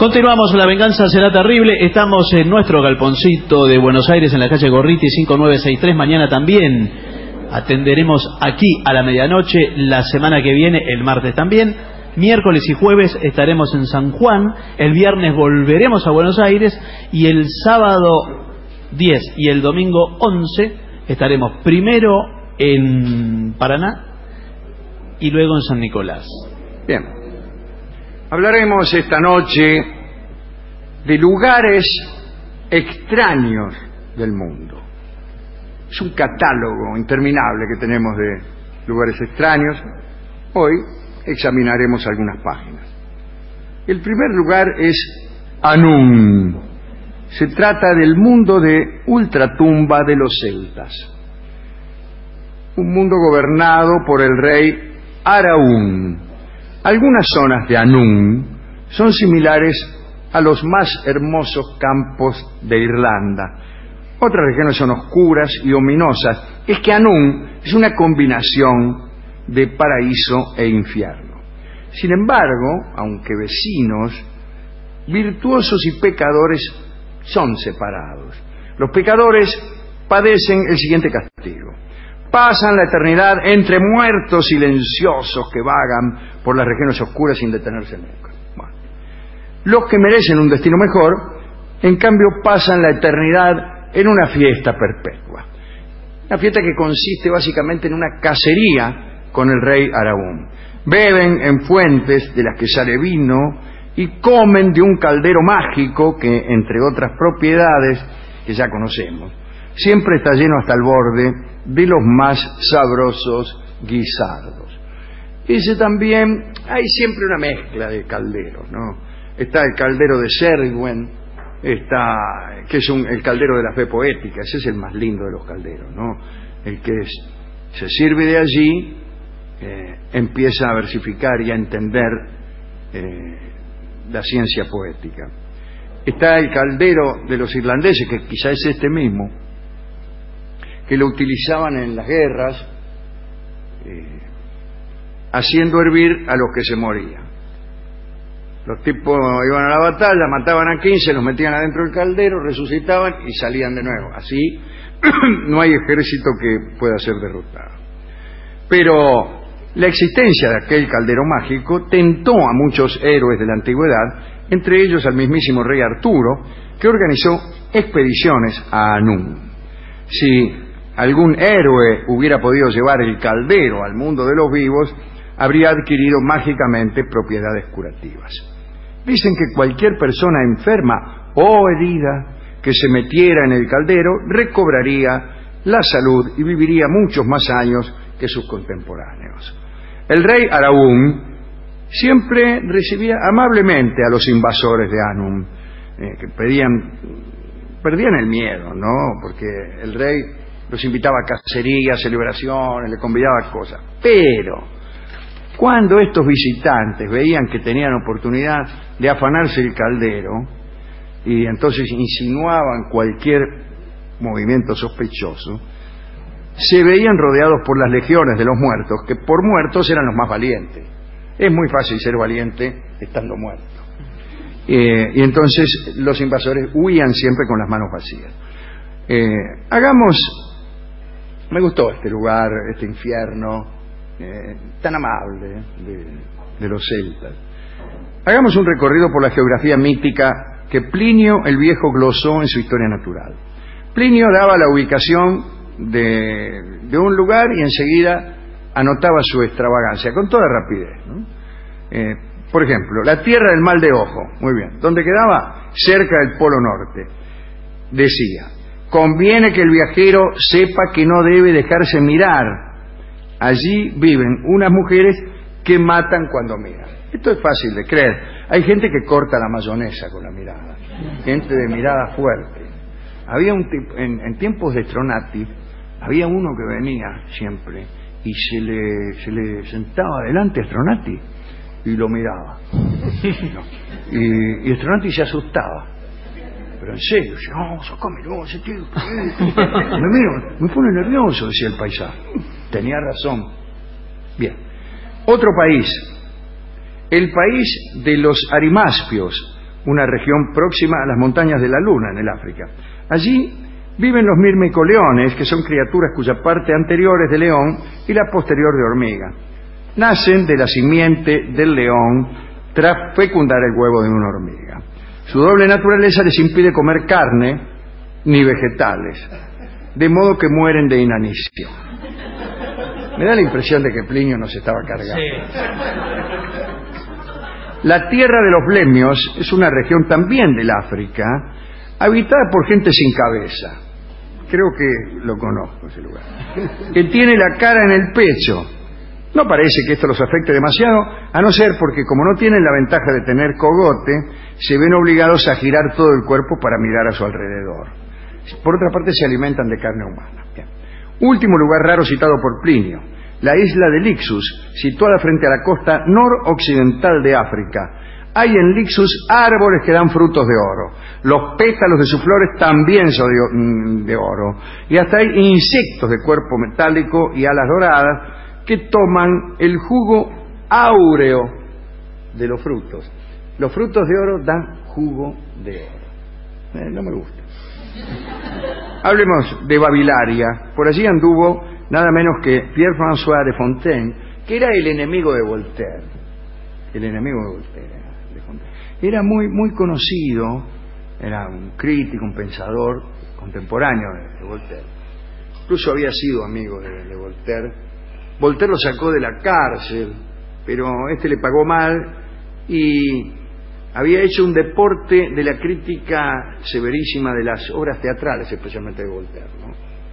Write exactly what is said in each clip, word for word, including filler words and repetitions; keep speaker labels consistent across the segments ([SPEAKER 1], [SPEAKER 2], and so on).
[SPEAKER 1] Continuamos, La Venganza Será Terrible. Estamos en nuestro galponcito de Buenos Aires, en la calle Gorriti cinco nueve seis tres. Mañana también atenderemos aquí a la medianoche. La semana que viene, el martes también. Miércoles y jueves estaremos en San Juan. El viernes volveremos a Buenos Aires. Y el sábado diez y el domingo once estaremos primero en Paraná y luego en San Nicolás.
[SPEAKER 2] Bien. Hablaremos esta noche de lugares extraños del mundo. Es un catálogo interminable que tenemos de lugares extraños. Hoy examinaremos algunas páginas. El primer lugar es Anún. Se trata del mundo de ultratumba de los celtas. Un mundo gobernado por el rey Araún. Algunas zonas de Anún son similares a los más hermosos campos de Irlanda. Otras regiones son oscuras y ominosas. Es que Anún es una combinación de paraíso e infierno. Sin embargo, aunque vecinos, virtuosos y pecadores son separados. Los pecadores padecen el siguiente castigo. Pasan la eternidad entre muertos silenciosos que vagan por las regiones oscuras sin detenerse nunca. Bueno. Los que merecen un destino mejor, en cambio, pasan la eternidad en una fiesta perpetua. Una fiesta que consiste básicamente en una cacería con el rey Araún. Beben en fuentes de las que sale vino y comen de un caldero mágico que, entre otras propiedades que ya conocemos, siempre está lleno hasta el borde de los más sabrosos guisardos. Dice también, hay siempre una mezcla de calderos, ¿no? Está el caldero de Cerwin, está, que es un, el caldero de la fe poética, ese es el más lindo de los calderos, ¿no? El que es, se sirve de allí, eh, empieza a versificar y a entender eh, la ciencia poética. Está el caldero de los irlandeses, que quizá es este mismo, que lo utilizaban en las guerras, eh, haciendo hervir a los que se morían. Los tipos iban a la batalla, mataban a quince, los metían adentro del caldero, resucitaban y salían de nuevo. Así no hay ejército que pueda ser derrotado. Pero la existencia de aquel caldero mágico tentó a muchos héroes de la antigüedad, entre ellos al mismísimo rey Arturo, que organizó expediciones a Anún. Si algún héroe hubiera podido llevar el caldero al mundo de los vivos, habría adquirido mágicamente propiedades curativas. Dicen que cualquier persona enferma o herida que se metiera en el caldero recobraría la salud y viviría muchos más años que sus contemporáneos. El rey Araún siempre recibía amablemente a los invasores de Anún, eh, que pedían, perdían el miedo, ¿no? Porque el rey los invitaba a cacerías, celebraciones, le convidaba a cosas. Pero cuando estos visitantes veían que tenían oportunidad de afanarse el caldero y entonces insinuaban cualquier movimiento sospechoso, se veían rodeados por las legiones de los muertos, que por muertos eran los más valientes. Es muy fácil ser valiente estando muerto. Eh, y entonces los invasores huían siempre con las manos vacías. Eh, hagamos... Me gustó este lugar, este infierno eh, tan amable de, de los celtas. Hagamos un recorrido por la geografía mítica que Plinio el Viejo glosó en su Historia Natural. Plinio daba la ubicación de, de un lugar y enseguida anotaba su extravagancia con toda rapidez, ¿no? Eh, por ejemplo, la tierra del mal de ojo, muy bien, ¿dónde quedaba? Cerca del Polo Norte. Decía: conviene que el viajero sepa que no debe dejarse mirar. Allí viven unas mujeres que matan cuando miran. Esto es fácil de creer. Hay gente que corta la mayonesa con la mirada, gente de mirada fuerte. Había un tipo, en, en tiempos de Stronati, había uno que venía siempre y se le, se le sentaba delante a Stronati y lo miraba. Y, y Stronati se asustaba. Pero en serio, decía, no, sacámelo, ese tío. Me miro, me pone nervioso, decía el paisano. Tenía razón. Bien. Otro país, el país de los arimaspios, una región próxima a las montañas de la Luna en el África. Allí viven los mirmicoleones, que son criaturas cuya parte anterior es de león y la posterior de hormiga. Nacen de la simiente del león tras fecundar el huevo de una hormiga. Su doble naturaleza les impide comer carne ni vegetales, de modo que mueren de inanición. Me da la impresión de que Plinio nos estaba cargando.
[SPEAKER 1] Sí.
[SPEAKER 2] La tierra de los blemios es una región también del África, habitada por gente sin cabeza. Creo que lo conozco ese lugar. Que tiene la cara en el pecho. No parece que esto los afecte demasiado, a no ser porque, como no tienen la ventaja de tener cogote, se ven obligados a girar todo el cuerpo para mirar a su alrededor. Por otra parte, se alimentan de carne humana. Bien. Último lugar raro citado por Plinio, la isla de Lixus, situada frente a la costa noroccidental de África. Hay en Lixus árboles que dan frutos de oro. Los pétalos de sus flores también son de, de oro. Y hasta hay insectos de cuerpo metálico y alas doradas que toman el jugo áureo de los frutos. Los frutos de oro dan jugo de oro. Eh, no me gusta. Hablemos de Babilaria. Por allí anduvo nada menos que Pierre-François de Fontaine, que era el enemigo de Voltaire. El enemigo de Voltaire. De Fontaine. Era muy, muy conocido, era un crítico, un pensador contemporáneo de, de Voltaire. Incluso había sido amigo de, de Voltaire. Voltaire lo sacó de la cárcel, pero este le pagó mal y había hecho un deporte de la crítica severísima de las obras teatrales, especialmente de Voltaire, ¿no?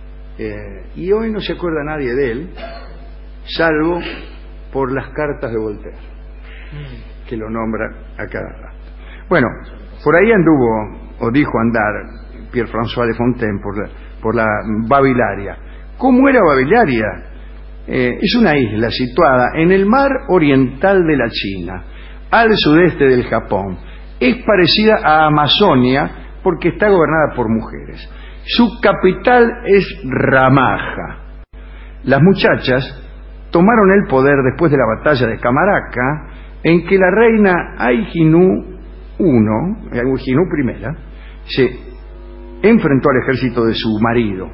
[SPEAKER 2] Eh, y hoy no se acuerda nadie de él, salvo por las cartas de Voltaire, que lo nombra a cada rato. Bueno, por ahí anduvo, o dijo andar, Pierre-François de Fontaine por la, por la Babilaria. ¿Cómo era Babilaria? Eh, es una isla situada en el mar oriental de la China, al sudeste del Japón. Es parecida a Amazonia porque está gobernada por mujeres. Su capital es Ramaja. Las muchachas tomaron el poder después de la batalla de Camaraka, en que la reina Aijinú I, Aijinú I, se enfrentó al ejército de su marido.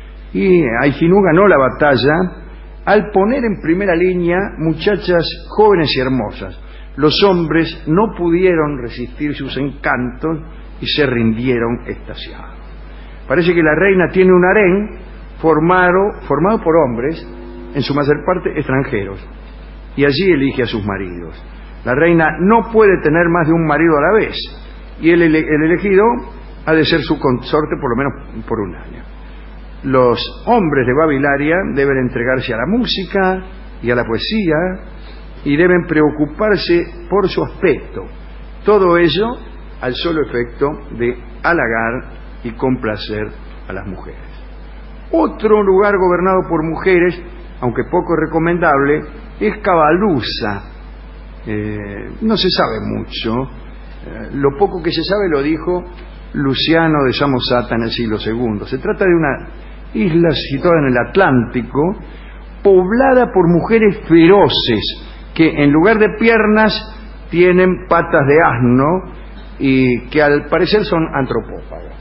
[SPEAKER 2] Y Aijinú ganó la batalla al poner en primera línea muchachas jóvenes y hermosas. Los hombres no pudieron resistir sus encantos y se rindieron extasiados. Parece que la reina tiene un harén formado, formado por hombres, en su mayor parte extranjeros, y allí elige a sus maridos. La reina no puede tener más de un marido a la vez, y el, ele el elegido ha de ser su consorte por lo menos por un año. Los hombres de Babilaria deben entregarse a la música y a la poesía y deben preocuparse por su aspecto. Todo ello al solo efecto de halagar y complacer a las mujeres. Otro lugar gobernado por mujeres, aunque poco recomendable, es Cabalusa. Eh, no se sabe mucho. Eh, lo poco que se sabe lo dijo Luciano de Samosata en el siglo segundo. Se trata de una isla situada en el Atlántico, poblada por mujeres feroces que en lugar de piernas tienen patas de asno y que al parecer son antropófagas.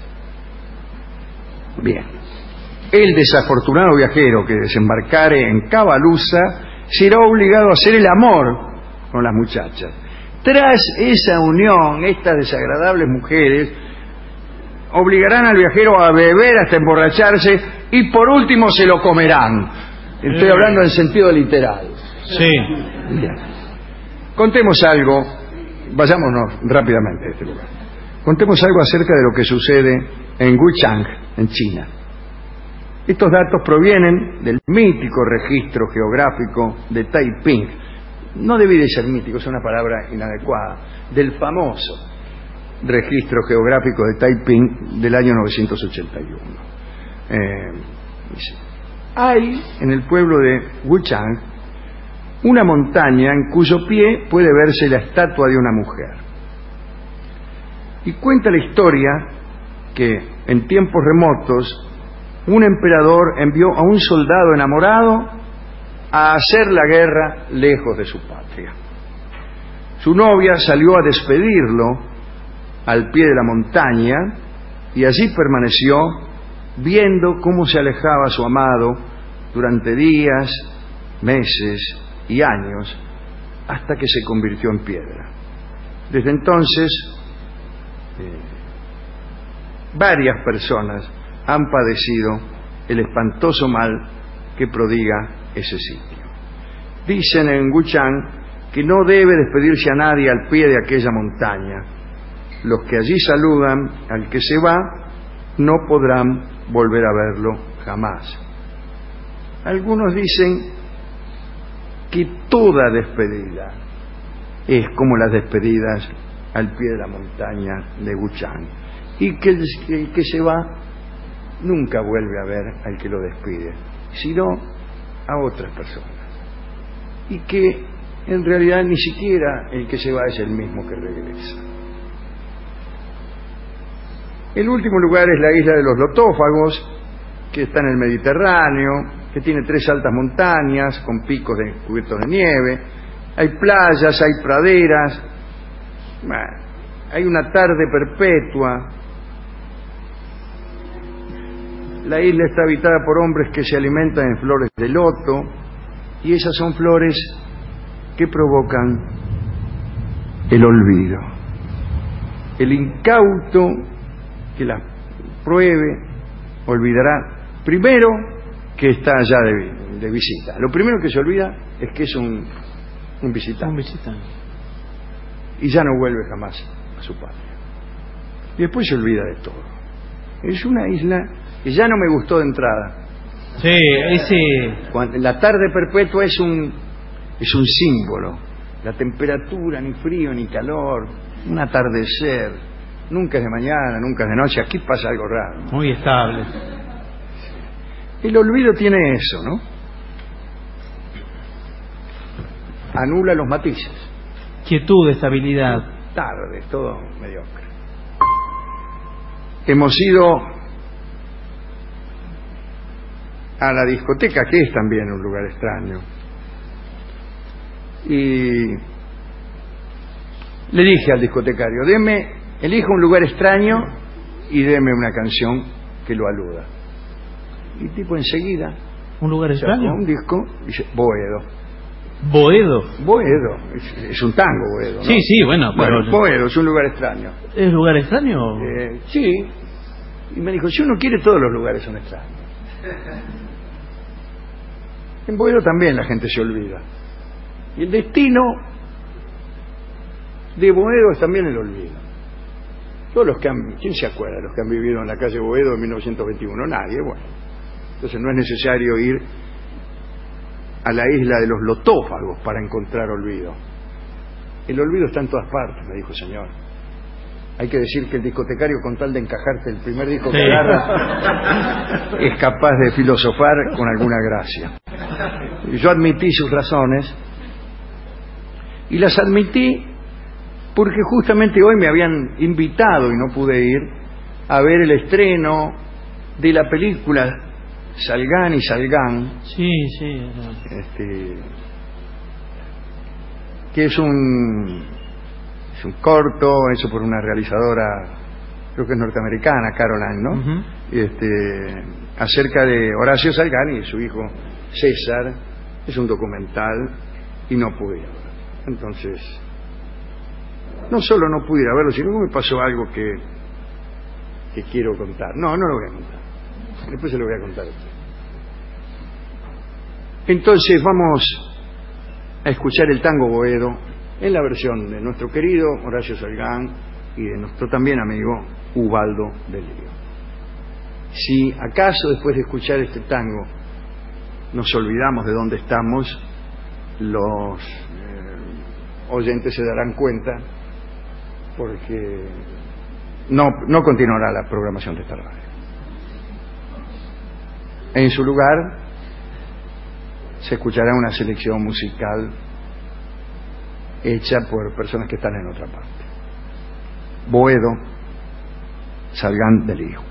[SPEAKER 2] Bien, el desafortunado viajero que desembarcare en Cabalusa será obligado a hacer el amor con las muchachas. Tras esa unión, estas desagradables mujeres obligarán al viajero a beber hasta emborracharse y por último se lo comerán. Estoy eh. hablando en sentido literal.
[SPEAKER 1] Sí.
[SPEAKER 2] Bien. Contemos algo, vayámonos rápidamente a este lugar. Contemos algo acerca de lo que sucede en Wuchang, en China. Estos datos provienen del mítico registro geográfico de Taiping. No debí de ser mítico, es una palabra inadecuada. Del famoso registro geográfico de Taiping del año novecientos ochenta y uno. Eh, hay en el pueblo de Wuchang una montaña en cuyo pie puede verse la estatua de una mujer. Y cuenta la historia que en tiempos remotos un emperador envió a un soldado enamorado a hacer la guerra lejos de su patria. Su novia salió a despedirlo al pie de la montaña y allí permaneció viendo cómo se alejaba su amado durante días, meses y años, hasta que se convirtió en piedra. Desde entonces, eh, varias personas han padecido el espantoso mal que prodiga ese sitio. Dicen en Wuchang que no debe despedirse a nadie al pie de aquella montaña. Los que allí saludan al que se va no podrán volver a verlo jamás. Algunos dicen que toda despedida es como las despedidas al pie de la montaña de Wuchang, y que el, el que se va nunca vuelve a ver al que lo despide, sino a otras personas, y que en realidad ni siquiera el que se va es el mismo que regresa. El último lugar es la isla de los Lotófagos, que está en el Mediterráneo, que tiene tres altas montañas con picos de, cubiertos de nieve. Hay playas, hay praderas, hay una tarde perpetua. La isla está habitada por hombres que se alimentan de flores de loto, y esas son flores que provocan el olvido. El incauto que las pruebe olvidará primero que está allá de, de visita. Lo primero que se olvida es que es un, un visitante.
[SPEAKER 1] Un visitante.
[SPEAKER 2] Y ya no vuelve jamás a su patria. Y después se olvida de todo. Es una isla que ya no me gustó de entrada.
[SPEAKER 1] Sí, ese...
[SPEAKER 2] Cuando, la tarde perpetua es un, es un símbolo. La temperatura, ni frío ni calor, un atardecer. Nunca es de mañana, nunca es de noche. Aquí pasa algo raro.
[SPEAKER 1] Muy estable.
[SPEAKER 2] El olvido tiene eso, ¿no? Anula los matices.
[SPEAKER 1] Quietud, estabilidad.
[SPEAKER 2] Tarde, todo mediocre. Hemos ido a la discoteca, que es también un lugar extraño. Y le dije al discotecario, deme, elija un lugar extraño y deme una canción que lo aluda. Y el tipo enseguida
[SPEAKER 1] ¿Un lugar extraño?
[SPEAKER 2] un disco y dice, Boedo.
[SPEAKER 1] ¿Boedo?
[SPEAKER 2] Boedo, es, es un tango Boedo, ¿no?
[SPEAKER 1] Sí, sí, bueno, pero...
[SPEAKER 2] Bueno, Boedo es un lugar extraño.
[SPEAKER 1] ¿Es lugar extraño?
[SPEAKER 2] Eh, sí. Y me dijo, si uno quiere, todos los lugares son extraños. En Boedo también la gente se olvida. Y el destino de Boedo es también el olvido. Todos los que han... ¿Quién se acuerda de los que han vivido en la calle Boedo en mil novecientos veintiuno? Nadie, bueno. Entonces no es necesario ir a la isla de los Lotófagos para encontrar olvido. El olvido está en todas partes, me dijo el señor. Hay que decir que el discotecario, con tal de encajarte el primer disco que
[SPEAKER 1] sí.
[SPEAKER 2] agarra, es capaz de filosofar con alguna gracia. Y yo admití sus razones, y las admití porque justamente hoy me habían invitado, y no pude ir, a ver el estreno de la película Salgán y Salgán.
[SPEAKER 1] Sí, sí.
[SPEAKER 2] Este, que es un es un corto hecho por una realizadora, creo que es norteamericana, Caroline, ¿no? Uh-huh. Este, acerca de Horacio Salgán y su hijo César. Es un documental y no pude ir a verlo. Entonces, no solo no pude ir a verlo, sino que me pasó algo que que quiero contar. No, no lo voy a contar. Después se lo voy a contar a usted. Entonces vamos a escuchar el tango Boedo en la versión de nuestro querido Horacio Salgán y de nuestro también amigo Ubaldo de Lío. Si acaso después de escuchar este tango nos olvidamos de dónde estamos, los eh, oyentes se darán cuenta, porque no, no continuará la programación de esta radio. En su lugar se escuchará una selección musical hecha por personas que están en otra parte. Boedo, Salgán de Lío.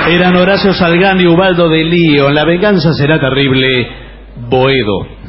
[SPEAKER 1] Eran Horacio Salgán y Ubaldo de Lío. La venganza será terrible. Boedo.